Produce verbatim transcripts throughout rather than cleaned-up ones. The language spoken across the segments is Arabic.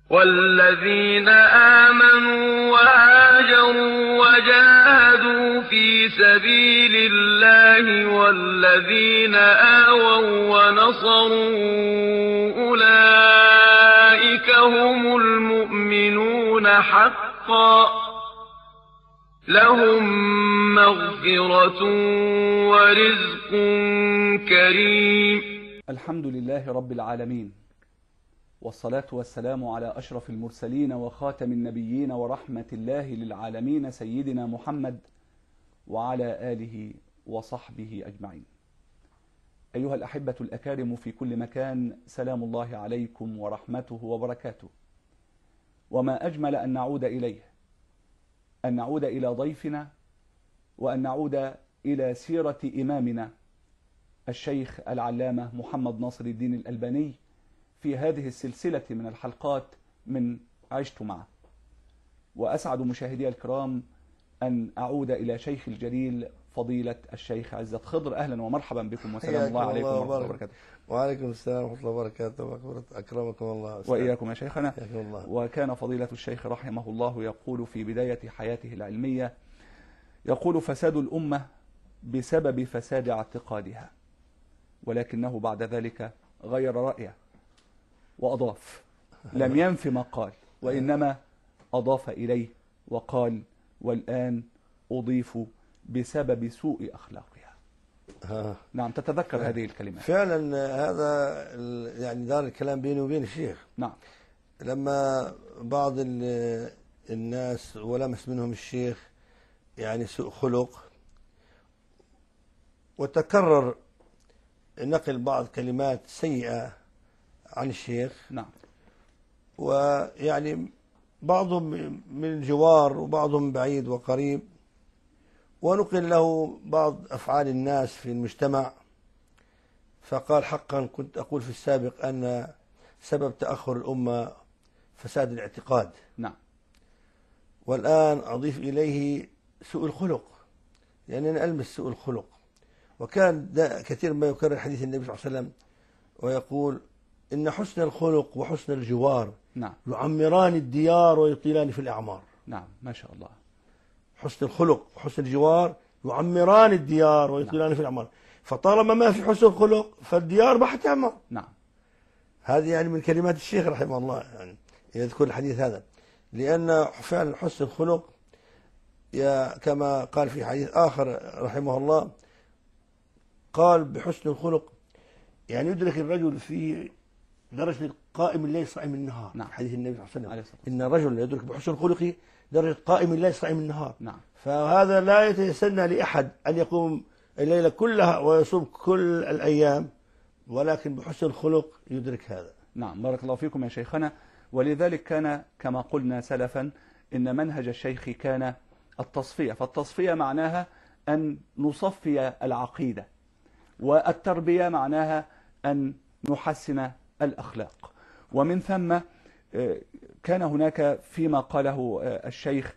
والذين آمنوا وهاجروا وجاهدوا في سبيل الله والذين آووا ونصروا أولئك هم المؤمنون حقا لهم مغفرة ورزق كريم. الحمد لله رب العالمين، والصلاة والسلام على أشرف المرسلين وخاتم النبيين ورحمة الله للعالمين سيدنا محمد وعلى آله وصحبه أجمعين. أيها الأحبة الأكارم في كل مكان، سلام الله عليكم ورحمته وبركاته. وما أجمل أن نعود إليه، أن نعود إلى ضيفنا، وأن نعود إلى سيرة إمامنا الشيخ العلامة محمد ناصر الدين الألباني في هذه السلسلة من الحلقات من عشت معه. وأسعد مشاهدي الكرام أن أعود إلى شيخ الجليل فضيلة الشيخ عزت خضر. أهلا ومرحبا بكم، وسلام الله عليكم ورحمة الله وبركاته. وعليكم السلام ورحمة الله وبركاته. أكرمكم الله وإياكم يا شيخنا. الله. وكان فضيلة الشيخ رحمه الله يقول في بداية حياته العلمية، يقول: فساد الأمة بسبب فساد اعتقادها. ولكنه بعد ذلك غير رأيه وأضاف، لم ينف ما قال، وإنما أضاف إليه وقال: والآن أضيف بسبب سوء أخلاقها. ها. نعم، تتذكر هذه الكلمات فعلا. هذا يعني دار الكلام بيني وبين الشيخ. نعم. لما بعض الناس ولمس منهم الشيخ يعني سوء خلق، وتكرر نقل بعض كلمات سيئة عن الشيخ. نعم. ويعني بعضهم من الجوار وبعضهم بعيد وقريب، ونقل له بعض أفعال الناس في المجتمع، فقال: حقا كنت أقول في السابق أن سبب تأخر الأمة فساد الاعتقاد. نعم. والآن أضيف إليه سوء الخلق، لأننا يعني ألمس سوء الخلق. وكان كثير ما يكرر حديث النبي صلى الله عليه وسلم ويقول: إن حسن الخلق وحسن الجوار نعم يعمران الديار ويطيلان في الأعمار. نعم، ما شاء الله. حسن الخلق وحسن الجوار يعمران الديار ويطيلان. نعم. في الأعمار. فطالما ما في حسن الخلق فالديار ما حتعمر. نعم. هذه يعني من كلمات الشيخ رحمه الله، يعني يذكر الحديث هذا، لأن فعلا حسن الخلق يا كما قال في حديث آخر رحمه الله، قال: بحسن الخلق يعني يدرك الرجل في درجة قائم الليل صائم النهار. نعم. حديث النبي صلى الله عليه وسلم: إن الرجل يدرك بحسن خلقه درجة قائم الليل صائم النهار. نعم. فهذا لا يتسنى لأحد أن يقوم الليلة كلها ويصوم كل الأيام، ولكن بحسن الخلق يدرك هذا. نعم، بارك الله فيكم يا شيخنا. ولذلك كان كما قلنا سلفا إن منهج الشيخ كان التصفية، فالتصفية معناها أن نصفي العقيدة، والتربية معناها أن نحسن الأخلاق. ومن ثم كان هناك فيما قاله الشيخ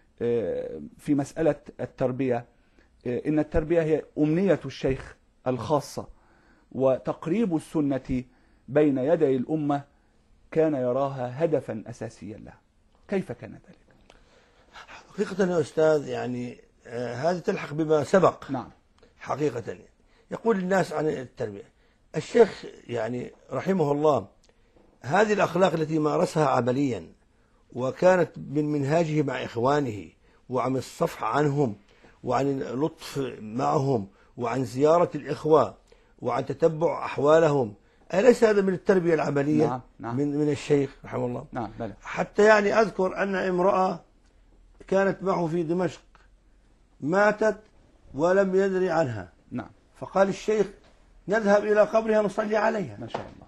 في مسألة التربية، إن التربية هي أمنية الشيخ الخاصة، وتقريب السنة بين يدي الأمة كان يراها هدفا أساسيا له. كيف كان ذلك؟ حقيقة يا أستاذ، يعني هذه تلحق بما سبق. نعم. حقيقة يقول الناس عن التربية الشيخ يعني رحمه الله، هذه الأخلاق التي مارسها عمليا وكانت من منهاجه مع إخوانه، وعن الصفح عنهم، وعن اللطف معهم، وعن زيارة الإخوة، وعن تتبع أحوالهم، أليس هذا من التربية العملية؟ نعم. نعم. من من الشيخ رحمه الله. نعم. بلى. حتى يعني أذكر أن امرأة كانت معه في دمشق ماتت ولم يدري عنها. نعم. فقال الشيخ: نذهب إلى قبرها نصلي عليها. ما شاء الله.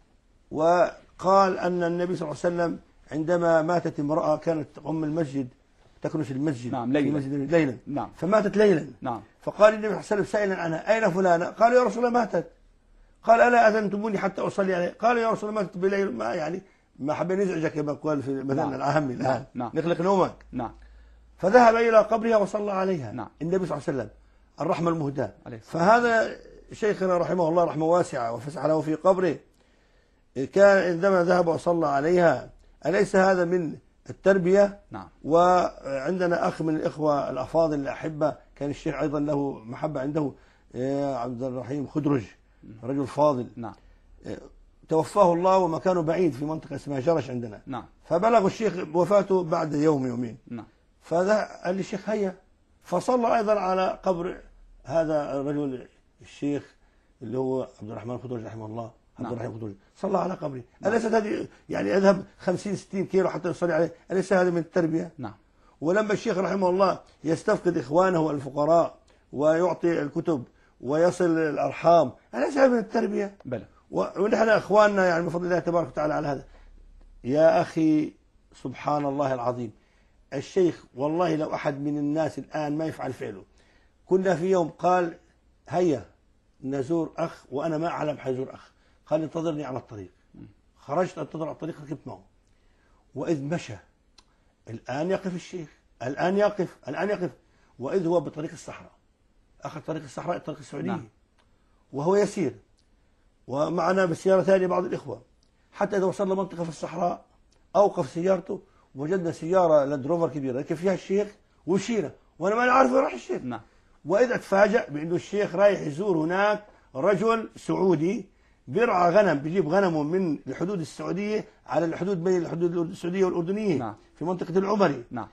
وقال أن النبي صلى الله عليه وسلم عندما ماتت امرأة كانت تقوم المسجد، تكنس المسجد. نعم. ليلا. في مسجد ليلا. نعم. فماتت ليلا. نعم. فقال النبي صلى الله عليه وسلم سائلا عنها: أين فلانة؟ قالوا: يا رسول الله ماتت. قال: ألا أذنتموني حتى أصلي عليه؟ قال: يا رسول الله ماتت بليل، ما يعني ما حبين نزعجك كما قال في مثلا. نعم. العام الآن. نعم. نخلق نومك. نعم. فذهب إلى قبرها وصلى عليها. نعم. النبي صلى الله عليه وسلم الرحمة المهداة. فهذا شيخنا رحمه الله رحمة واسعة وفسح له في قبره، كان عندما ذهب وصلى عليها أليس هذا من التربية؟ نعم. وعندنا أخ من الإخوة الأفاضل الأحبة كان الشيخ أيضا له محبة عنده، عبد الرحيم خدرج، رجل فاضل. نعم. توفاه الله ومكانه بعيد في منطقة اسمها جرش عندنا. نعم. فبلغ الشيخ وفاته بعد يوم يومين. نعم. فذا قال لي الشيخ هيا، فصلى أيضا على قبر هذا الرجل الشيخ اللي هو عبد الرحمن خدرج رحمه الله. عبد نعم. الرحيم خدرج صلى على قبره. أليست هذه يعني أذهب خمسين ستين كيلو حتى يصلي عليه؟ أليس هذا من التربية؟ نعم. ولما الشيخ رحمه الله يستفقد إخوانه الفقراء ويعطي الكتب ويصل الأرحام، أليس هذا من التربية؟ بلى. ونحن إخواننا يعني بفضل الله تبارك وتعالى على هذا. يا أخي سبحان الله العظيم، الشيخ والله لو أحد من الناس الآن ما يفعل فعله. كنا في يوم قال هيا نزور أخ وأنا ما أعلم حيزور أخ، قال انتظرني على الطريق. خرجت أنتظر على الطريق، ركبت معه، وإذ مشى الآن يقف الشيخ، الآن يقف الآن يقف وإذ هو بطريق الصحراء، أخذ طريق الصحراء الطريق السعودية. نعم. وهو يسير ومعنا بالسيارة ثانية بعض الإخوة، حتى إذا وصلنا منطقة في الصحراء أوقف سيارته، وجدنا سيارة لاند روفر كبيرة ركب فيها الشيخ ومشينا، وأنا ما عارف وين راح الشيخ. نعم. وإذا أتفاجأ بأنه الشيخ رايح يزور هناك رجل سعودي بيرعى غنم، بيجيب غنمه من الحدود السعودية على الحدود بين الحدود السعودية والأردنية. نعم. في منطقة العمري. نعم.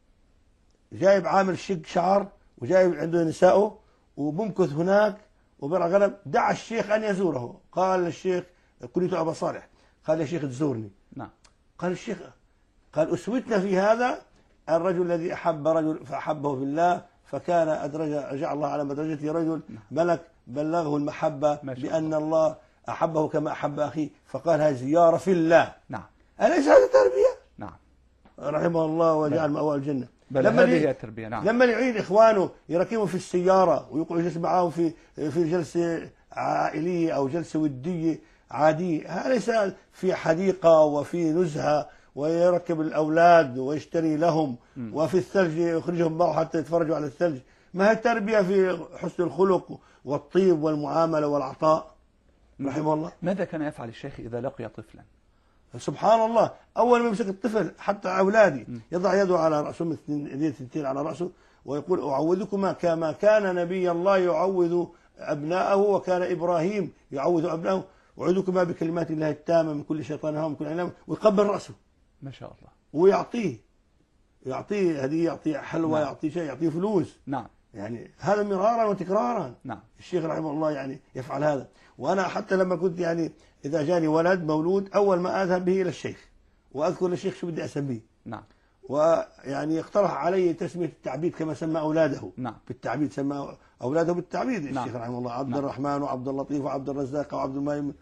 جايب عامل شق شعر وجايب عنده نسائه وبمكث هناك وبرعى غنم. دعا الشيخ أن يزوره، قال الشيخ كنت أبا صالح، قال يا شيخ تزورني. نعم. قال الشيخ، قال أسوتنا في هذا الرجل الذي أحب رجل فأحبه في الله، فكان أدرج رجع الله على مدرجته رجل ملك بلغه المحبة بأن الله أحبه كما أحب أخيه، فقال هذه زيارة في الله. نعم. أليس هذا تربية؟ نعم. رحمه الله وجعل مأوى الجنة. بل هذه هي التربية. نعم. لما يعين إخوانه يركبوا في السيارة ويقعد يجلس معهم في في جلسة عائلية أو جلسة ودية عادية، هذا ليس في حديقة وفي نزهة ويركب الأولاد ويشتري لهم م. وفي الثلج يخرجهم معه حتى يتفرجوا على الثلج. ما هي التربية في حسن الخلق والطيب والمعاملة والعطاء. رحمه الله. ماذا كان يفعل الشيخ إذا لقي طفلا؟ سبحان الله، أول ما يمسك الطفل حتى أولادي يضع يده على رأسه، يديه ثنتين على رأسه، ويقول أعوذكما كما كان نبي الله يعوذ أبناءه وكان إبراهيم يعوذ أبناءه، أعوذكما بكلمات الله التامة من كل شيطان هام من كل عين، ويقبل رأسه. ما شاء الله. ويعطيه يعطيه هدية، يعطيه حلوى. نعم. يعطيه شيء، يعطيه فلوس. نعم. يعني هذا مرارا وتكرارا. نعم. الشيخ رحمه الله يعني يفعل هذا. وأنا حتى لما كنت يعني إذا جاني ولد مولود أول ما أذهب به إلى الشيخ وأذكر للشيخ شو بدي أسميه. نعم. ويعني يقترح علي تسمية التعبيد كما سمى أولاده. نعم. بالتعبيد سمى أولاده بالتعبيد. نعم. الشيخ رحمه الله عبد. نعم. الرحمن وعبد اللطيف وعبد الرزاق وعبد الميمون،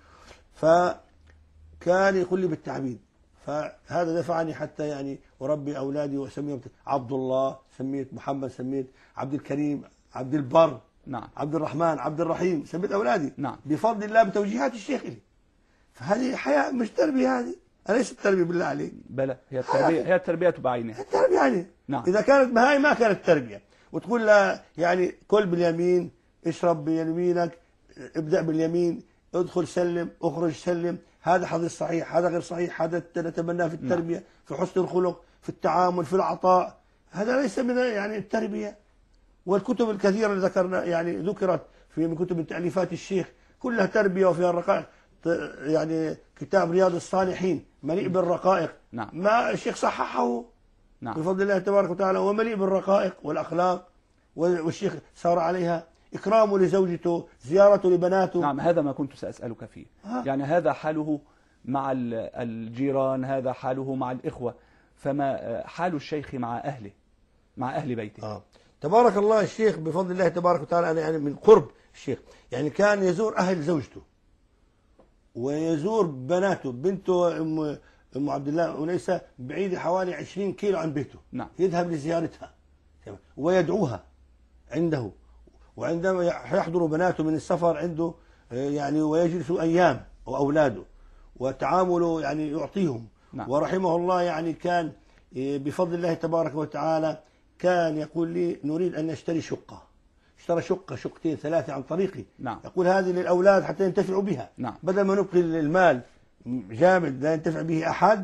فكان يقول لي بالتعبيد، فهذا دفعني حتى يعني وربي أولادي وسميهم عبد الله، سميت محمد، سميت عبد الكريم، عبد البر. نعم. عبد الرحمن، عبد الرحيم، سميت أولادي. نعم. بفضل الله بتوجيهات الشيخ لي. فهذه حياة مش تربية، هذه أليس التربية بالله عليك؟ بلى، هي التربية، هي التربية بعينها. التربية يعني. نعم. إذا كانت بهاي ما كانت تربية، وتقول لا يعني كل باليمين، اشرب بيمينك، ابدأ باليمين، ادخل سلم، اخرج سلم، هذا حديث صحيح، هذا غير صحيح، هذا نتبناه في التربية. نعم. في حسن الخلق، في التعامل، في العطاء، هذا ليس من يعني التربية. والكتب الكثيرة اللي ذكرنا يعني ذكرت في من كتب تأليفات الشيخ كلها تربية وفيها الرقائق. يعني كتاب رياض الصالحين مليء بالرقائق. نعم. ما الشيخ صححه. نعم. بفضل الله تبارك وتعالى، ومليء بالرقائق والأخلاق، والشيخ سار عليها، إكرامه لزوجته، زيارته لبناته. نعم، هذا ما كنت سأسألك فيه. ها. يعني هذا حاله مع الجيران، هذا حاله مع الإخوة، فما حال الشيخ مع أهله، مع أهل بيته؟ آه. تبارك الله الشيخ بفضل الله تبارك وتعالى، أنا يعني من قرب الشيخ يعني كان يزور أهل زوجته ويزور بناته. بنته أم أم عبد الله أنيسة بعيدة حوالي عشرين كيلو عن بيته. نعم. يذهب لزيارتها ويدعوها عنده، وعندما يحضر بناته من السفر عنده يعني ويجلس أيام وأولاده وتعامله يعني يعطيهم. نعم. ورحمه الله يعني كان بفضل الله تبارك وتعالى كان يقول لي نريد أن نشتري شقة. اشترى شقة شقتين ثلاثة عن طريقي. نعم. يقول هذه للأولاد حتى ينتفعوا بها. نعم. بدل ما نبقي المال جامد لا ينتفع به أحد،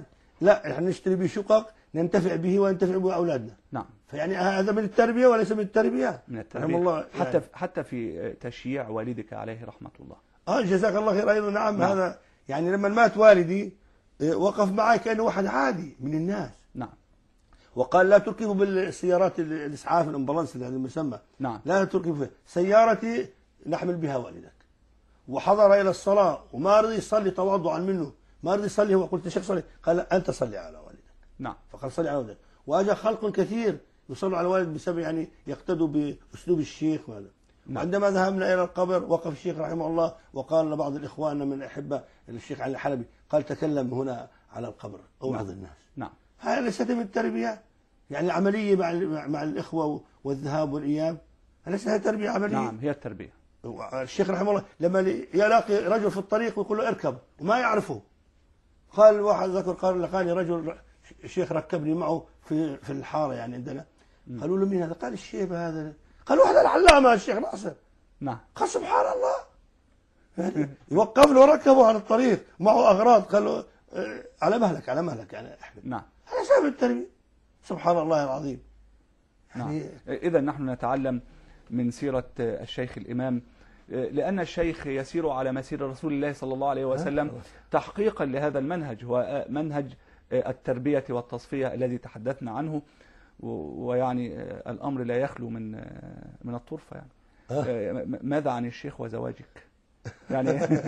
لا احنا نشتري به شقق ننتفع به وينتفع به أولادنا. نعم. فيعني هذا من التربية وليس من التربية. من التربية. الله حتى يعني. حتى في تشييع والدك عليه رحمة الله. اه جزاك الله خير. أيضا نعم, نعم. هذا يعني لما مات والدي وقف معي كأنه واحد عادي من الناس. نعم. وقال لا تركبوا بالسيارات الإسعاف الأمبولانس هذا المسمى. نعم. لا تركبوا فيها. سيارتي نحمل بها والدك. وحضر إلى الصلاة وما رضي يصلي تواضعا منه، ما رضي يصلي. هو قلت يا شيخ صلي، قال أنت صلي على والدك. نعم. فقال صلي على والدك. وأجا خلق كثير يصلوا على الوالد بسبب يعني يقتدوا بأسلوب الشيخ وهذا. نعم. وعندما ذهبنا إلى القبر وقف الشيخ رحمه الله وقال لبعض الإخوان من الأحبة الشيخ علي الحلبي قال تكلم هنا على القبر أوعظ الناس. نعم. هذا ليست من التربية يعني عملية مع مع الإخوة والذهاب والإياب. أليس هذه تربية عملية؟ نعم هي التربية. الشيخ رحمه الله لما يلاقي رجل في الطريق ويقول له اركب وما يعرفه، قال واحد ذكر قال لقاني رجل الشيخ ركبني معه في في الحارة يعني عندنا. قالوا له مين هذا؟ قال الشيب هذا. قالوا هذا العلامة الشيخ ناصر. نعم. قال سبحان الله يعني يوقف له وركبه على الطريق معه أغراض. قال له على مهلك على مهلك يعني أحمد. نعم. هذا سبب التربية. سبحان الله العظيم. نعم. إذا نحن نتعلم من سيرة الشيخ الإمام، لأن الشيخ يسير على مسير رسول الله صلى الله عليه وسلم تحقيقا لهذا المنهج، هو منهج التربية والتصفية الذي تحدثنا عنه. ويعني الأمر لا يخلو من من الطرفة يعني. ماذا عن الشيخ وزواجك؟ يعني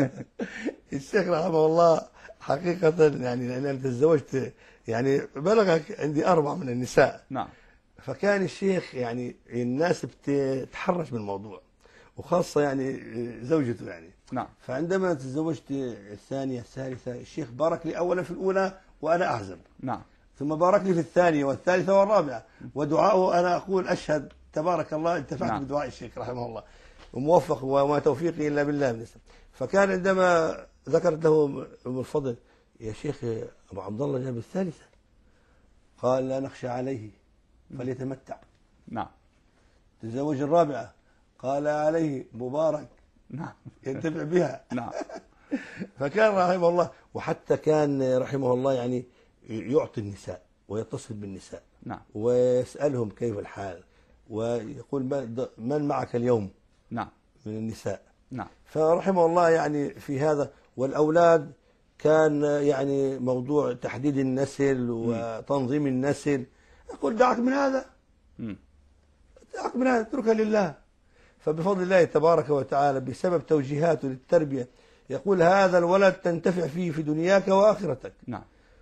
الشيخ رحمه الله حقيقة يعني أنا تزوجت يعني بلغ عندي أربع من النساء. نعم. فكان الشيخ يعني الناس بتتحرش بالموضوع وخاصة يعني زوجته يعني. نعم. فعندما تزوجت الثانية الثالثة الشيخ بارك لي أولا في الأولى وأنا أعزب. نعم. ثم بارك لي في الثانية والثالثة والرابعة، ودعاؤه أنا أقول أشهد تبارك الله انتفعت نعم. بدعاء الشيخ رحمه الله وموفق وما توفيقي إلا بالله من السلام. فكان عندما ذكرت له أم الفضل يا شيخ أبو عبد الله جاب الثالثة، قال لا نخشى عليه فليتمتع. نعم. تزوج الرابعة قال عليه مبارك نعم ينتفع بها. نعم. فكان رحمه الله، وحتى كان رحمه الله يعني يعطي النساء ويتصل بالنساء. نعم. ويسألهم كيف الحال ويقول من معك اليوم. نعم. من النساء. نعم. فرحمه الله يعني في هذا. والأولاد كان يعني موضوع تحديد النسل وتنظيم النسل. يقول دعك من هذا م. دعك من هذا اتركها لله. فبفضل الله تبارك وتعالى بسبب توجيهاته للتربية يقول هذا الولد تنتفع فيه في دنياك وآخرتك. نعم.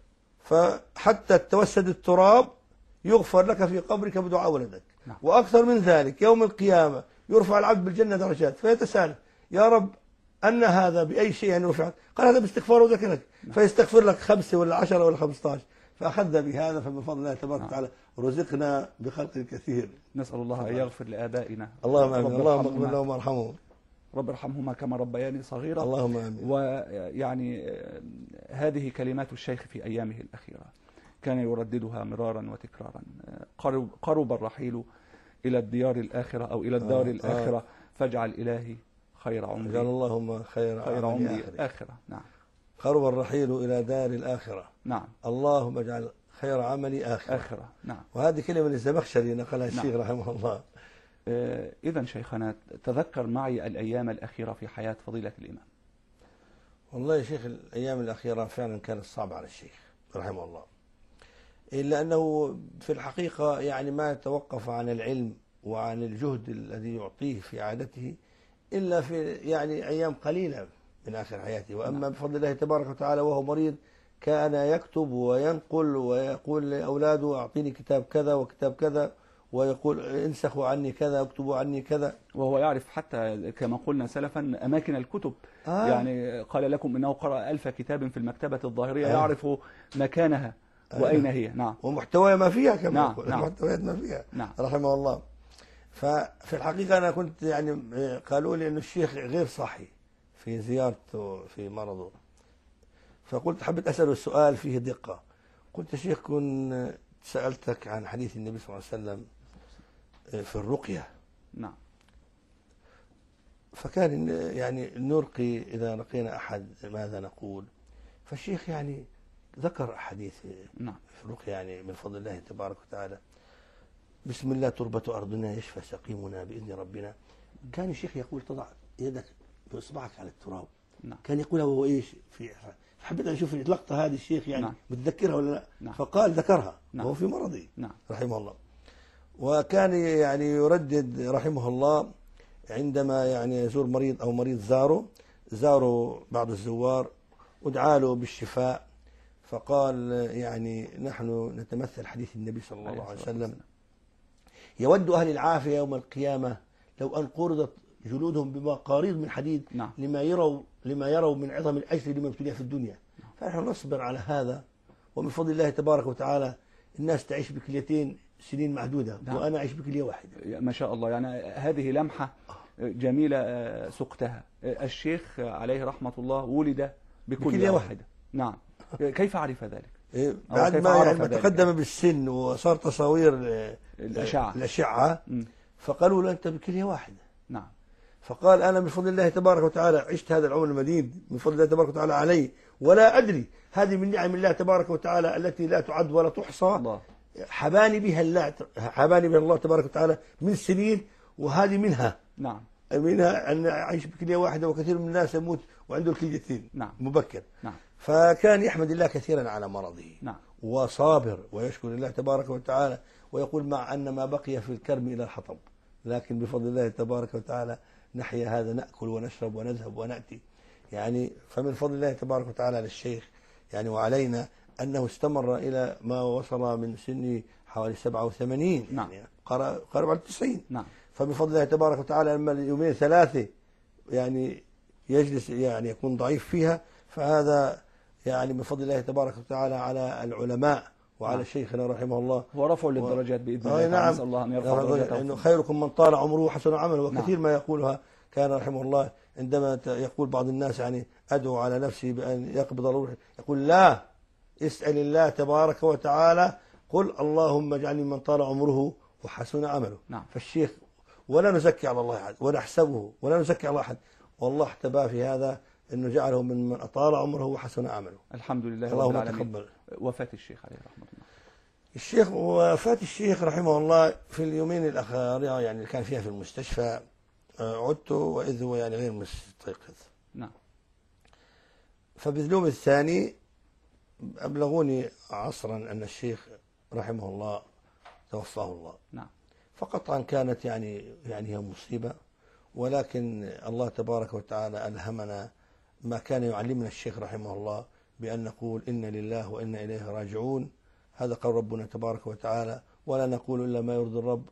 فحتى توسد التراب يغفر لك في قبرك بدعاء ولدك. نعم. وأكثر من ذلك يوم القيامة يرفع العبد بالجنة درجات فيتساءل يا رب أن هذا بأي شيء يعني رفعت؟ قال هذا باستغفار وذكرك. نعم. فيستغفر لك خمسة ولا عشرة ولا خمسة عشر. فأخذنا بهذا فبفضل الله تبارك نعم. وتعالى رزقنا بخلق كثير. نسأل الله أن يغفر لآبائنا. اللهم آمين. اللهم اغفر لهم وارحمهم. رب ارحمهما كما ربياني صغيرا. اللهم آمين. ويعني هذه كلمات الشيخ في أيامه الأخيرة كان يرددها مرارا وتكرارا. قرب, قرب الرحيل إلى الديار الآخرة أو إلى الدار آه الآخرة. آه. فاجعل إلهي خير عمري. اجعل اللهم خير, خير عمري عمري الآخرة. نعم. قرب الرحيل إلى دار الآخرة. نعم. اللهم اجعل خير عملي آخرة. آخرة. نعم. وهذه كلمة الزمخشري نقلها الشيخ. نعم. رحمه الله. آه إذا شيخنا تذكر معي الأيام الأخيرة في حياة فضيلة الإمام. والله يا شيخ الأيام الأخيرة فعلا كانت صعبة على الشيخ رحمه الله، إلا أنه في الحقيقة يعني ما توقف عن العلم وعن الجهد الذي يعطيه في عادته إلا في يعني أيام قليلة من آخر حياته. وأما بفضل الله تبارك وتعالى وهو مريض كان يكتب وينقل ويقول لأولاده أعطيني كتاب كذا وكتاب كذا، ويقول انسخوا عني كذا واكتبوا عني كذا. وهو يعرف حتى كما قلنا سلفا أماكن الكتب. آه. يعني قال لكم إنه قرأ ألف كتاب في المكتبة الظاهرية. آه. يعرف مكانها وأين هي. نعم. ومحتوى ما فيها كما نعم. يقول. نعم. محتويات ما فيها. نعم. رحمه الله. ففي الحقيقة أنا كنت يعني قالوا لي أن الشيخ غير صحي في زيارته في مرضه، فقلت حبيت أسأله السؤال فيه دقة. قلت يا شيخ كن سألتك عن حديث النبي صلى الله عليه وسلم في الرقية. نعم. فكان يعني نرقي إذا لقينا أحد ماذا نقول؟ فالشيخ يعني ذكر حديث نعم. في الرقية يعني من فضل الله تبارك وتعالى: بسم الله تربة أرضنا يشفى سقيمنا بإذن ربنا. كان الشيخ يقول: تضع يدك بإصبعك على التراب. نعم. كان يقولها وهو إيش في حبيت أن أشوف لقطة هذه الشيخ يعني نعم. متذكرها ولا لا. نعم. فقال ذكرها نعم. وهو في مرضه. نعم. رحمه الله. وكان يعني يردد رحمه الله عندما يعني يزور مريض أو مريض زاره زاره بعض الزوار ودعا له بالشفاء، فقال يعني: نحن نتمثل حديث النبي صلى الله عليه وسلم: يود أهل العافية يوم القيامة لو أن قرضت جلودهم بمقاريض من حديد. نعم. لما يروا لما يروا من عظم الأجر لما ابتلي في الدنيا. نعم. فنحن نصبر على هذا، ومن فضل الله تبارك وتعالى الناس تعيش بكليتين سنين معدودة. نعم. وأنا أعيش بكلية واحدة. ما شاء الله. يعني هذه لمحة جميلة سقتها. الشيخ عليه رحمة الله ولد بكلية واحدة. نعم. كيف عرف ذلك؟ بعد ما يعني تقدم بالسن وصار تصاوير الأشعة الأشعة فقالوا له: أنت بكلية واحدة. نعم. فقال: أنا من فضل الله تبارك وتعالى عشت هذا العمر المديد من فضل الله تبارك وتعالى علي، ولا أدري هذه من نعم الله تبارك وتعالى التي لا تعد ولا تحصى. الله. حباني بها الله حباني بها الله تبارك وتعالى من سنين، وهذه منها. نعم. منها أن أعيش بكلية واحدة، وكثير من الناس يموت وعنده الكليتين. نعم. مبكر. نعم. فكان يحمد الله كثيرا على مرضه. نعم. وصابر ويشكر الله تبارك وتعالى، ويقول: مع أن ما بقي في الكرم إلى الحطب، لكن بفضل الله تبارك وتعالى نحيا هذا، نأكل ونشرب ونذهب ونأتي. يعني فمن فضل الله تبارك وتعالى للشيخ يعني وعلينا أنه استمر إلى ما وصل من سن حوالي سبعة وثمانين. نعم. يعني قرب على التسعين. نعم. فبفضل الله تبارك وتعالى لما يومين ثلاثة يعني يجلس يعني يكون ضعيف فيها، فهذا يعني من فضل الله تبارك وتعالى على العلماء وعلى نعم. شيخنا رحمه الله، ورفعوا للدرجات بإذن الله. نعم. نسأل الله أن يرفع درجاته. إنه خيركم من طال عمره وحسن عمله. وكثير نعم. ما يقولها كان رحمه الله عندما يقول بعض الناس يعني أدعو على نفسي بأن يقبض الروح، يقول: لا، اسأل الله تبارك وتعالى، قل اللهم اجعلني من طال عمره وحسن عمله. نعم. فالشيخ ولا نزكي على الله أحد ولا نحسبه ولا نزكي على أحد، والله احتباه في هذا أنه جعله من من أطال عمره وحسن عمله. الحمد لله. اللهم تقبل. وفاة الشيخ عليه رحمة الله. الشيخ وفاة الشيخ رحمه الله في اليومين الأخيرة يعني اللي كان فيها في المستشفى، عدت وإذ هو يعني غير مستيقظ. نعم. فباليوم الثاني أبلغوني عصرا أن الشيخ رحمه الله توفاه الله. نعم. فقطعا كانت يعني يعني هي مصيبة، ولكن الله تبارك وتعالى ألهمنا ما كان يعلمنا الشيخ رحمه الله بأن نقول: إنا لله وإنا إليه راجعون. هذا قول ربنا تبارك وتعالى، ولا نقول إلا ما يرضي الرب.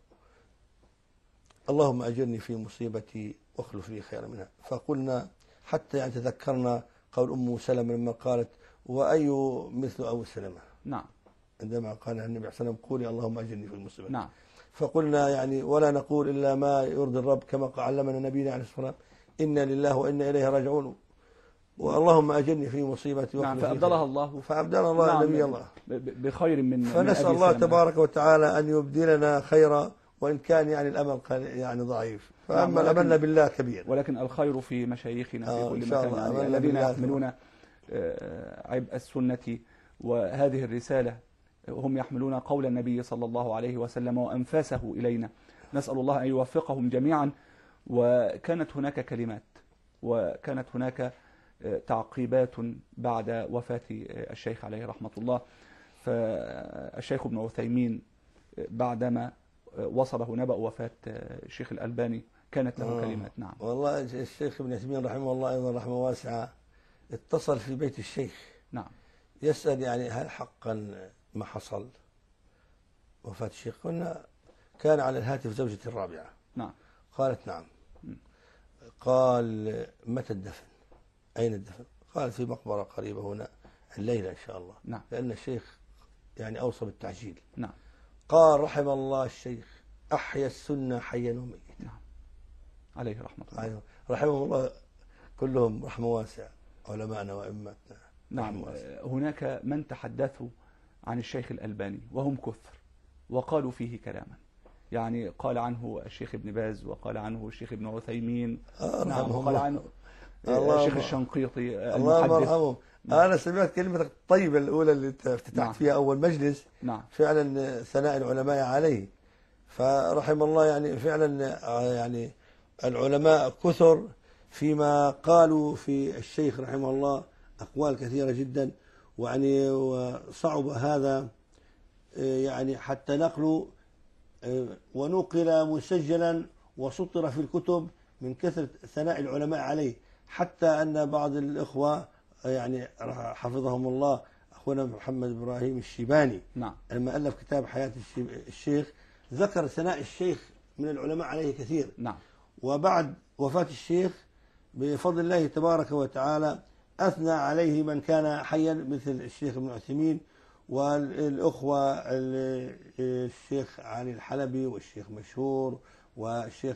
اللهم أجرني في مصيبتي واخلف لي خيرا منها. فقلنا حتى يعني تذكرنا قول أم سلمة لما قالت: وأي مثل أبو سلمة. نعم. عندما قال النبي صلى الله عليه وسلم: قولي اللهم أجرني في المصيبة. نعم. فقلنا يعني ولا نقول إلا ما يرضي الرب، كما علمنا نبينا عليه الصلاة والسلام: إنا لله وإنا إليه راجعون، واللهم أجرني في مصيبتي. نعم. فأبدلها الله فأبدلها الله نعم نبي الله بخير من فنسأل من الله تبارك وتعالى أن يبدلنا خيرا، وإن كان يعني الأمل يعني ضعيف، فأما الأمل بالله كبير. ولكن الخير في مشايخنا في آه كل مكان، يعني الذين يحملون عبء السنة وهذه الرسالة، هم يحملون قول النبي صلى الله عليه وسلم وأنفاسه إلينا. نسأل الله أن يوفقهم جميعا. وكانت هناك كلمات وكانت هناك تعقيبات بعد وفاة الشيخ عليه رحمة الله. فالشيخ ابن عثيمين بعدما وصله نبأ وفاة الشيخ الألباني كانت له آه. كلمات. نعم. والله الشيخ ابن عثيمين رحمه الله أيضا رحمة واسعة اتصل في بيت الشيخ. نعم. يسأل يعني هل حقا ما حصل وفاة الشيخ؟ قلنا كان على الهاتف زوجتي الرابعة. نعم. قالت نعم. م. قال متى الدفن؟ أين الدفن؟ قال في مقبرة قريبة هنا الليلة إن شاء الله. نعم. لأن الشيخ يعني أوصى بالتعجيل. نعم. قال رحم الله الشيخ أحيا السنة حيا وميتا. نعم. عليه رحمة الله. أيوه. رحمه الله كلهم رحمة واسعة، علماءنا وأئمتنا. نعم. هناك من تحدثوا عن الشيخ الألباني وهم كثر وقالوا فيه كلاما، يعني قال عنه الشيخ ابن باز وقال عنه الشيخ ابن عثيمين. آه نعم. وقال عنه الله الشيخ الشنقيطي آه، الله المحدث. يرحمه. أنا سمعت كلمتك الطيبة الأولى اللي أنت افتتحت نعم. فيها أول مجلس، نعم. فعلا ثناء العلماء عليه، فرحم الله. يعني فعلا آه، يعني العلماء كثر فيما قالوا في الشيخ رحمه الله أقوال كثيرة جدا، ويعني وصعب هذا آه، يعني حتى نقله آه، ونقل مسجلا وسطر في الكتب من كثرة ثناء العلماء عليه، حتى أن بعض الإخوة يعني حفظهم الله أخونا محمد إبراهيم الشيباني نعم. لما ألف كتاب حياة الشيخ ذكر ثناء الشيخ من العلماء عليه كثير. نعم. وبعد وفاة الشيخ بفضل الله تبارك وتعالى أثنى عليه من كان حيا مثل الشيخ ابن عثيمين والأخوة الشيخ علي الحلبي والشيخ مشهور والشيخ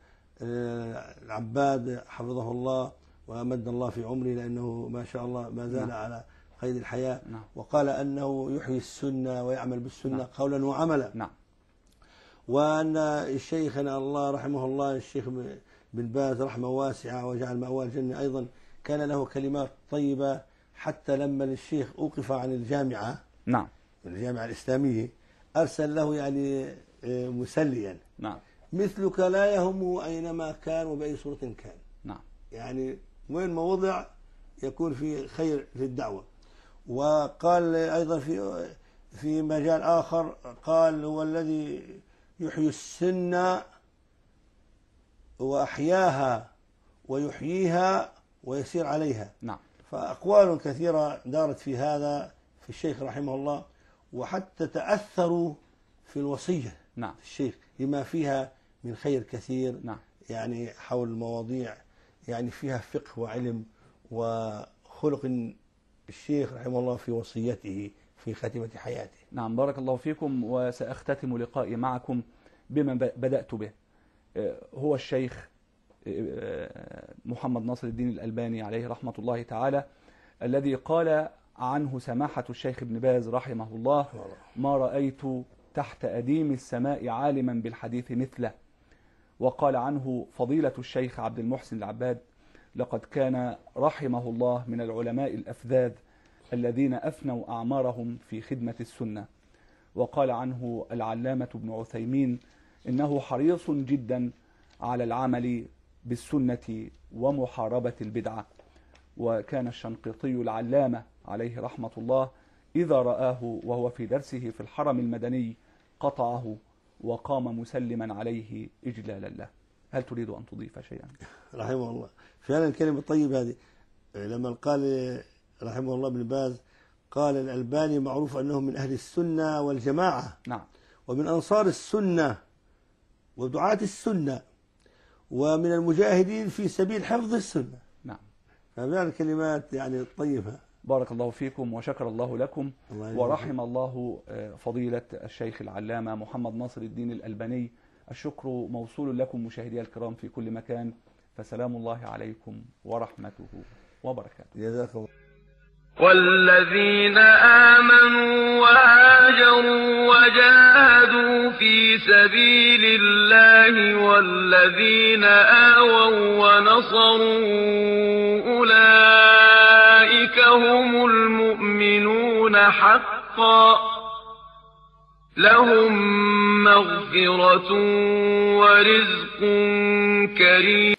العباد حفظه الله وأمد الله في عمره، لأنه ما شاء الله ما زال نعم. على قيد الحياة. نعم. وقال أنه يحيي السنة ويعمل بالسنة نعم. قولا وعملا. نعم. وأن الشيخنا الله رحمه الله الشيخ بن باز رحمة واسعة وجعل مأواه الجنة أيضا كان له كلمات طيبة، حتى لما الشيخ أوقف عن الجامعة نعم. الجامعة الإسلامية أرسل له يعني مسليا نعم. مثلك لا يهمه أينما كان وبأي صورة كان. نعم. يعني وين ما وضع يكون في خير في الدعوة. وقال أيضا في في مجال آخر قال هو الذي يحيي السنة وأحياها ويحييها ويسير عليها. نعم. فأقوال كثيرة دارت في هذا في الشيخ رحمه الله، وحتى تأثروا في الوصية نعم. الشيخ لما فيها من خير كثير. نعم. يعني حول مواضيع يعني فيها فقه وعلم وخلق الشيخ رحمه الله في وصيته في خاتمة حياته. نعم. بارك الله فيكم. وسأختتم لقائي معكم بما بدأت به. هو الشيخ محمد ناصر الدين الألباني عليه رحمة الله تعالى، الذي قال عنه سماحة الشيخ ابن باز رحمه الله: ما رأيت تحت أديم السماء عالما بالحديث مثله. وقال عنه فضيلة الشيخ عبد المحسن العباد: لقد كان رحمه الله من العلماء الأفذاذ الذين أفنوا أعمارهم في خدمة السنة. وقال عنه العلامة ابن عثيمين: إنه حريص جدا على العمل بالسنة ومحاربة البدعة. وكان الشنقيطي العلامة عليه رحمة الله إذا رآه وهو في درسه في الحرم المدني قطعه وقام مسلما عليه إجلالا له. هل تريد أن تضيف شيئا؟ رحمه الله فعلا الكلمة الطيبة هذه. لما قال رحمه الله ابن باز قال الألباني معروف أنه من أهل السنة والجماعة. نعم. ومن أنصار السنة ودعاة السنة ومن المجاهدين في سبيل حفظ السنة. نعم. ففعلا الكلمات يعني طيبة. بارك الله فيكم وشكر الله لكم. الله ورحم الله فضيلة الشيخ العلامة محمد ناصر الدين الألباني. الشكر موصول لكم مشاهدي الكرام في كل مكان، فسلام الله عليكم ورحمته وبركاته. جزاكم الله. والذين آمنوا وهاجروا وجاهدوا في سبيل الله والذين آووا ونصروا أولئك هم المؤمنون حقا، لهم مغفرة ورزق كريم.